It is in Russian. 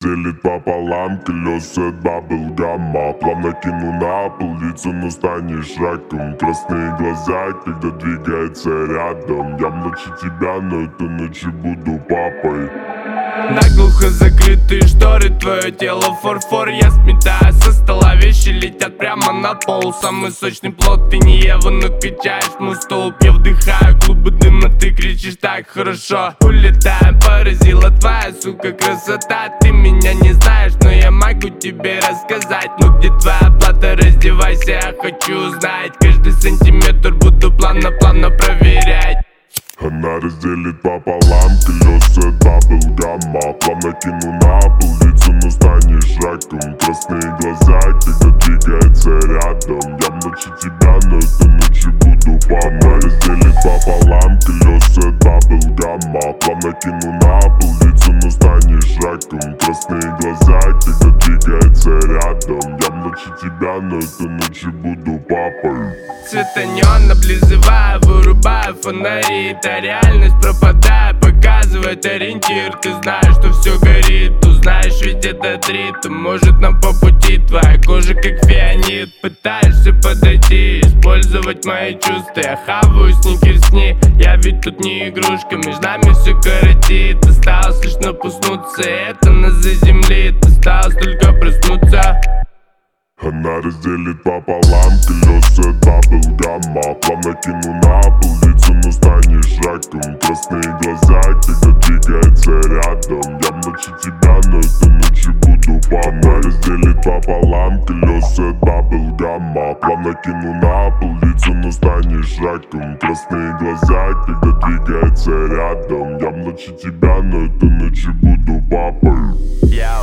Делит пополам колеса баблгама. Плавно кину на пол лицо, но станешь раком. Красные глаза, когда двигается рядом. Я младше тебя, но этой ночью буду папой. Наглухо закрытые шторы, твое тело фарфор. Я сметаю со стола, вещи летят прямо на пол. Самый сочный плод, ты не Ева, но качаешь мой столб. Я вдыхаю клубы дыма, ты кричишь так хорошо. Улетаем, поразила твоя, сука, красота. Ты меня не знаешь, но я могу тебе рассказать. Ну где твоя плата, раздевайся, я хочу знать. Каждый сантиметр буду плавно проверять. Она разделит пополам колеса баблгама. Плавно кину на пол лицо, но станешь раком. Красные глаза, когда двигается рядом. Я младше тебя, но этой ночью буду папой. Она разделит пополам колеса баблгама. Плавно кину на пол лицо, но станешь раком. Красные глаза, когда двигается рядом. Я младше тебя, но этой ночью буду папой. Цвета неона облизываю, вырубаю фонари. Это реальность, пропадая, показывает ориентир. Ты знаешь, что все горит, узнаешь ведь этот ритм. Может нам по пути, твоя кожа как фианит. Пытаешься подойти, использовать мои чувства. Я хаваю сникерсни, я ведь тут не игрушка. Между нами все коротит, осталось лишь напуснуться. Это нас заземлит, осталось только проснуться. Она разделит пополам колеса баблгама. Плавно кину на пол лицо, но станешь раком. Красные глаза, когда двигается рядом. Я младше тебя, но этой ночью буду папой. Она разделит пополам колеса баблгама. Плавно кину на пол лицо, но станешь раком. Красные глаза, когда двигается рядом. Я младше тебя, но этой ночью буду папой.